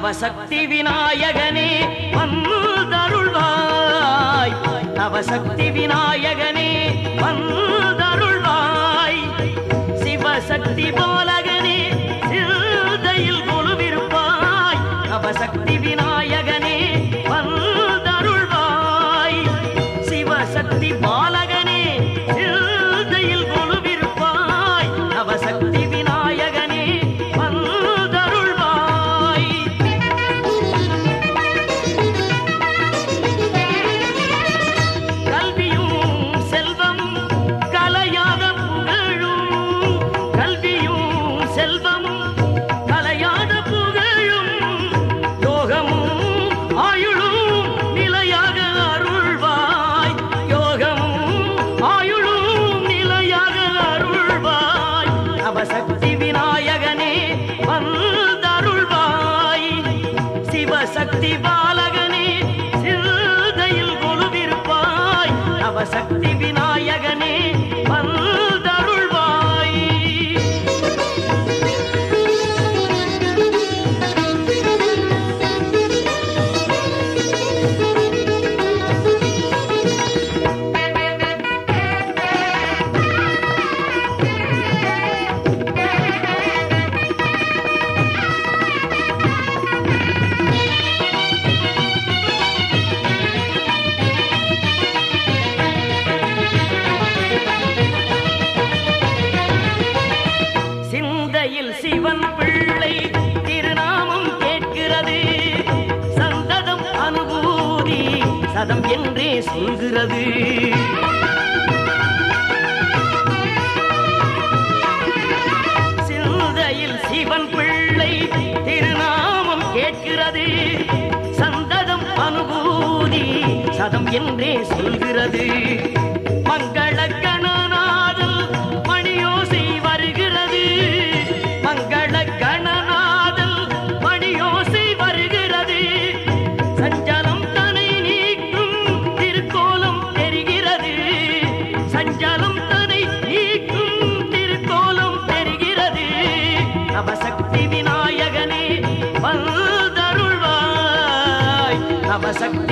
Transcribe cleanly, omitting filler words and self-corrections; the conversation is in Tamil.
நவசக்தி விநாயகனே வந்தருள்வாய், நவசக்தி விநாயகனே வந்தருள்வாய். சிவசக்தி பாலகனே சிந்தையில் கொலுவிருப்பாய், நவசக்தி விநாயகனே வந்தருள்வாய். சிவசக்தி பாலகனே சிந்தையில் கொலுவிருப்பாய், நவசக்தி விநாயகனே வந்தருள்வாய். கல்வியும் செல்வம் கலையாத புகழும், கல்வியும் செல்வம் கலையாத புகழும், யோகமும் ஆயுளும் நிலையாக அருள்வாய், யோகமும் ஆயுளும் நிலையாக அருள்வாய். நவசக்தி விநாயகனே வந்தருள்வாய். சிவசக்தி பாலகனே சிந்தையில் கொலுவிருப்பாய், நவசக்தி விநாயகனே வந்தருள்வாய். சிந்தையில் சிவன் பிள்ளை திருநாமம் கேட்கிறது, சந்ததம் அனுபூதி சதம் என்றே சொல்கிறது. சிந்தையில் சிவன் பிள்ளை திருநாமம் கேட்கிறது, சந்ததம் அனுபூதி சதம் என்றே சொல்கிறது. மங்கள கணநாதல் மணியோசை வருகிறது, மங்கள கணநாதல் மணியோசை வருகிறது. சஞ்சலம் தனை நீக்கும் திருக்கோலம் தெரிகிறது, சஞ்சலம் தனை நீக்கும் திருக்கோலம் தெரிகிறது. நவசக்தி விநாயகனே வந்தருள்வாய், நவசக்தி